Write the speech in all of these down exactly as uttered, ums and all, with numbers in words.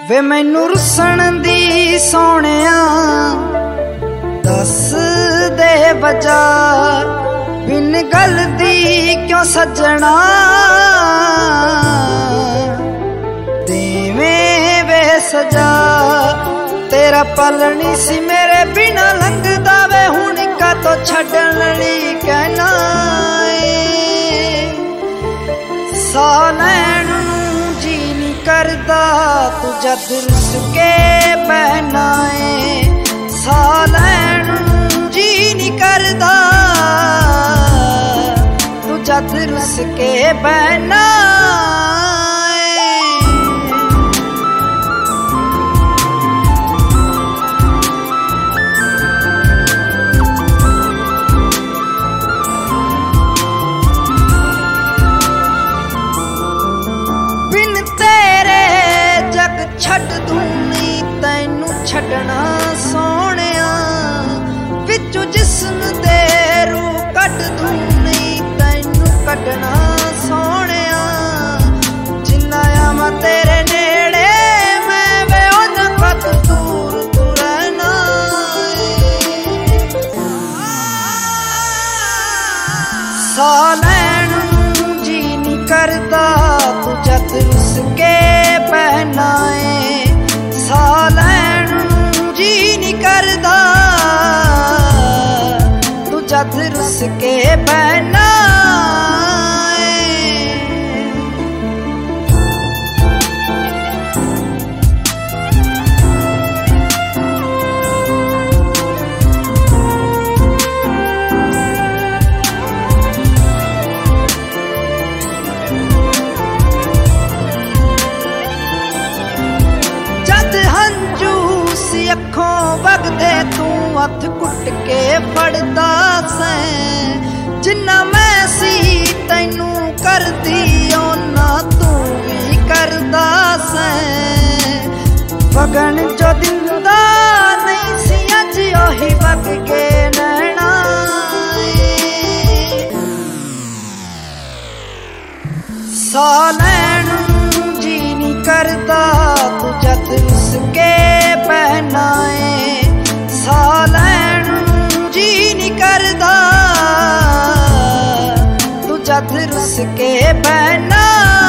वे मैनू रुसण दी सोहणिया दस दे वजह बिन गल दी क्यों सजना देवें वे सजा तेरा पलनी सी मेरे बिना लंघदा वे हुण का तो छड्डण लई कहना सा लैण नूं जी नहीं करदा तू जद रुस के बहना है सा लैण नूं जी नहीं करदा तू जद रुस के बहना छड्ड दूं नहीं तैनू छड्डना सोहणिया विचों जिस्म दे रूह कट दूं नहीं तैनू कड्डना सोहणिया जिन्ना आवां तेरे नेड़े मैं वे उन्ना कद दूर तू रहना सा लैण नूं जी नहीं करदा तू जद रुस के बहना सा लैण नूं जी नहीं करदा तू जद रुस के बहना अखों वगदे तू हथ कुट के फड़दा सैं जिन्ना मैं सी तैनू करदी ओना तू भी करदा सैं वगन जो दिंदा नहीं सी अज ओही वग के नैना सा लैण नूं जी नहीं करदा तू जद रुस के बहना सा लैण नूं जी नहीं करदा तू जद रुस के बहना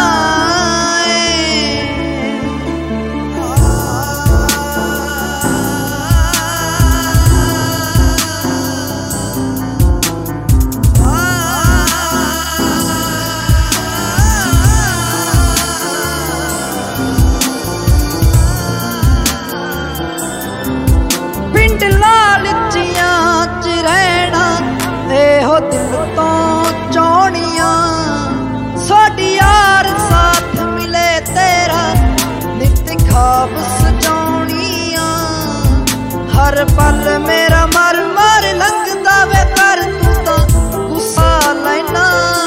दिल तो चाहनिया साडी यार साथ मिले तेरा नित ख्वाब सजाउणिया हर पल मेरा मर मर लंघदा वे कर तू तां गुस्सा लैना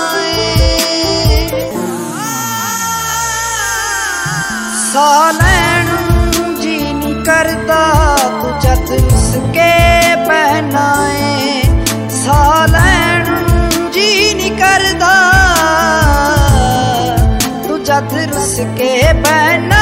सा लैण नूं जी नहीं करदा तू जद रुस के बहना सा लैण नूं जी नहीं करदा तू जद रुस के बहना